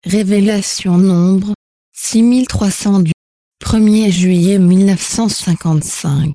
Révélation nombre 6300 du 1er juillet 1955.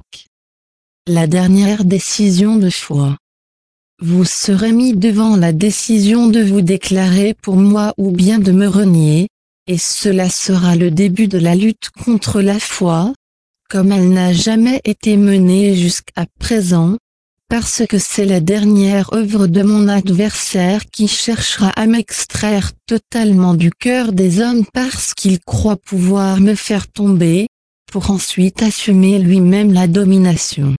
La dernière décision de foi. Vous serez mis devant la décision de vous déclarer pour moi ou bien de me renier, et cela sera le début de la lutte contre la foi, comme elle n'a jamais été menée jusqu'à présent, parce que c'est la dernière œuvre de mon adversaire qui cherchera à m'extraire totalement du cœur des hommes parce qu'il croit pouvoir me faire tomber, pour ensuite assumer lui-même la domination.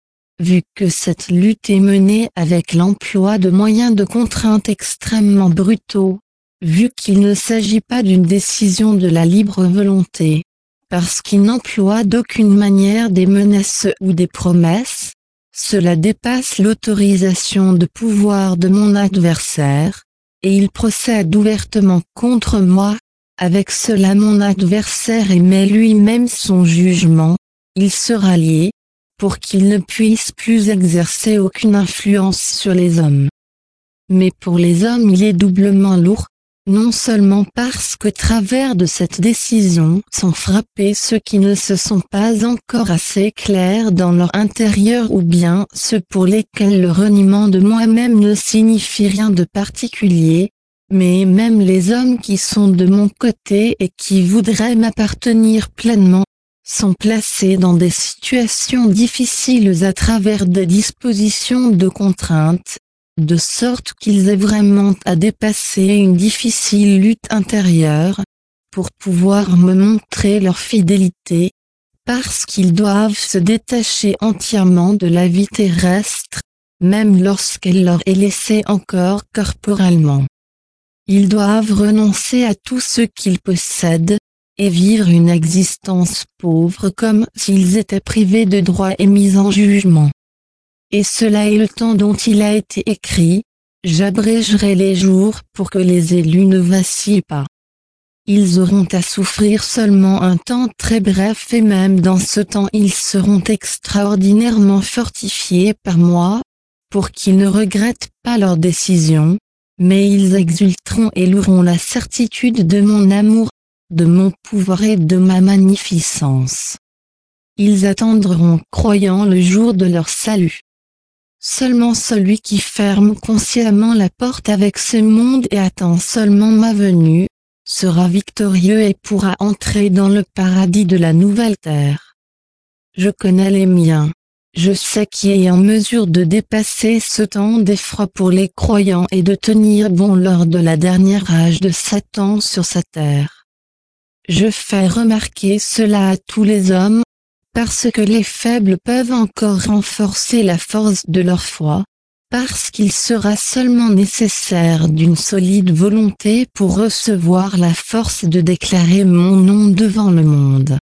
Vu que cette lutte est menée avec l'emploi de moyens de contrainte extrêmement brutaux, vu qu'il ne s'agit pas d'une décision de la libre volonté, parce qu'il n'emploie d'aucune manière des menaces ou des promesses, cela dépasse l'autorisation de pouvoir de mon adversaire, et il procède ouvertement contre moi. Avec cela mon adversaire émet lui-même son jugement, il sera lié, pour qu'il ne puisse plus exercer aucune influence sur les hommes. Mais pour les hommes il est doublement lourd, non seulement parce qu'au travers de cette décision sont frappés ceux qui ne se sont pas encore assez clairs dans leur intérieur ou bien ceux pour lesquels le reniement de moi-même ne signifie rien de particulier, mais même les hommes qui sont de mon côté et qui voudraient m'appartenir pleinement, sont placés dans des situations difficiles à travers des dispositions de contrainte, de sorte qu'ils aient vraiment à dépasser une difficile lutte intérieure, pour pouvoir me montrer leur fidélité, parce qu'ils doivent se détacher entièrement de la vie terrestre, même lorsqu'elle leur est laissée encore corporellement. Ils doivent renoncer à tout ce qu'ils possèdent, et vivre une existence pauvre comme s'ils étaient privés de droits et mis en jugement. Et cela est le temps dont il a été écrit, j'abrégerai les jours pour que les élus ne vacillent pas. Ils auront à souffrir seulement un temps très bref et même dans ce temps ils seront extraordinairement fortifiés par moi, pour qu'ils ne regrettent pas leur décision, mais ils exulteront et loueront la certitude de mon amour, de mon pouvoir et de ma magnificence. Ils attendront croyant le jour de leur salut. Seulement celui qui ferme consciemment la porte avec ce monde et attend seulement ma venue, sera victorieux et pourra entrer dans le paradis de la nouvelle terre. Je connais les miens. Je sais qui est en mesure de dépasser ce temps d'effroi pour les croyants et de tenir bon lors de la dernière âge de Satan sur sa terre. Je fais remarquer cela à tous les hommes, parce que les faibles peuvent encore renforcer la force de leur foi, parce qu'il sera seulement nécessaire d'une solide volonté pour recevoir la force de déclarer mon nom devant le monde.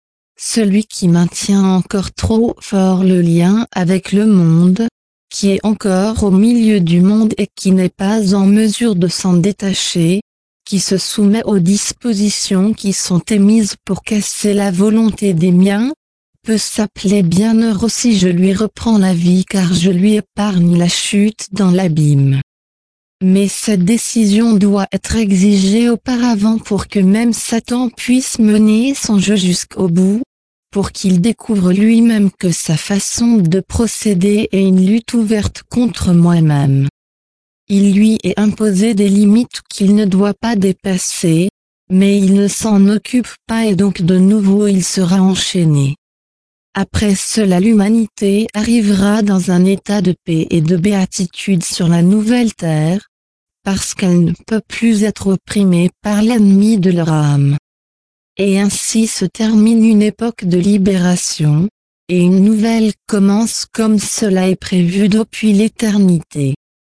Celui qui maintient encore trop fort le lien avec le monde, qui est encore au milieu du monde et qui n'est pas en mesure de s'en détacher, qui se soumet aux dispositions qui sont émises pour casser la volonté des miens, peut s'appeler bienheureux si je lui reprends la vie car je lui épargne la chute dans l'abîme. Mais cette décision doit être exigée auparavant pour que même Satan puisse mener son jeu jusqu'au bout, pour qu'il découvre lui-même que sa façon de procéder est une lutte ouverte contre moi-même. Il lui est imposé des limites qu'il ne doit pas dépasser, mais il ne s'en occupe pas et donc de nouveau il sera enchaîné. Après cela l'humanité arrivera dans un état de paix et de béatitude sur la nouvelle terre, parce qu'elle ne peut plus être opprimée par l'ennemi de leur âme. Et ainsi se termine une époque de libération, et une nouvelle commence comme cela est prévu depuis l'éternité.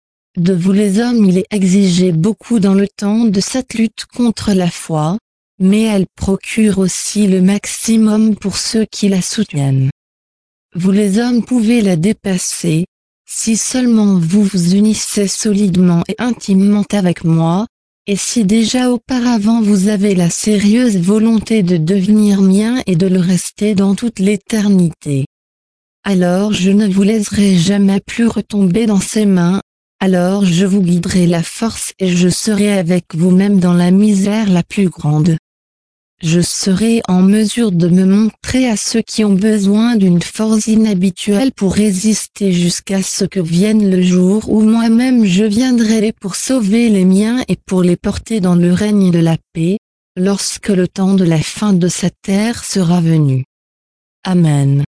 De vous les hommes il est exigé beaucoup dans le temps de cette lutte contre la foi, mais elle procure aussi le maximum pour ceux qui la soutiennent. Vous les hommes pouvez la dépasser, si seulement vous vous unissez solidement et intimement avec moi, et si déjà auparavant vous avez la sérieuse volonté de devenir mien et de le rester dans toute l'éternité. Alors je ne vous laisserai jamais plus retomber dans ses mains, Alors je vous guiderai la force et je serai avec vous même dans la misère la plus grande. Je serai en mesure de me montrer à ceux qui ont besoin d'une force inhabituelle pour résister jusqu'à ce que vienne le jour où moi-même je viendrai pour sauver les miens et pour les porter dans le règne de la paix, lorsque le temps de la fin de cette ère sera venu. Amen.